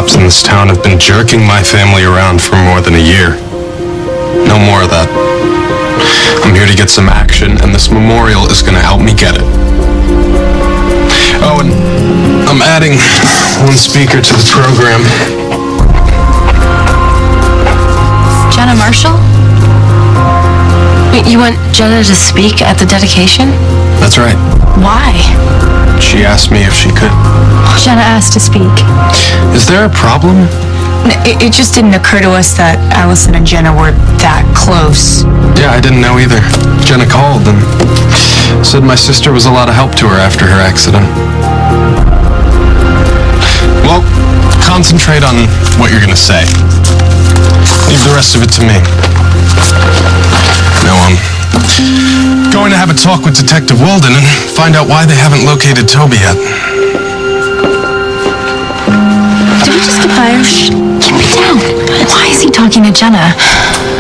cops in this town have been jerking my family around for more than a year. No more of that. I'm here to get some action, and this memorial is going to help me get it. Oh, and I'm adding one speaker to the program. Jenna Marshall? Wait, you want Jenna to speak at the dedication? That's right. Why? She asked me if she could. Jenna asked to speak. Is there a problem? It just didn't occur to us that Allison and Jenna were that close. Yeah, I didn't know either. Jenna called and said my sister was a lot of help to her after her accident. Well, concentrate on what you're gonna say. Leave the rest of it to me. No, I'm going to have a talk with Detective Walden and find out why they haven't located Toby yet. Did we just get fired? Shh, keep it down. Why is he talking to Jenna?